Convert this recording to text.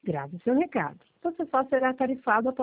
Grave seu recado. Você só será tarifado após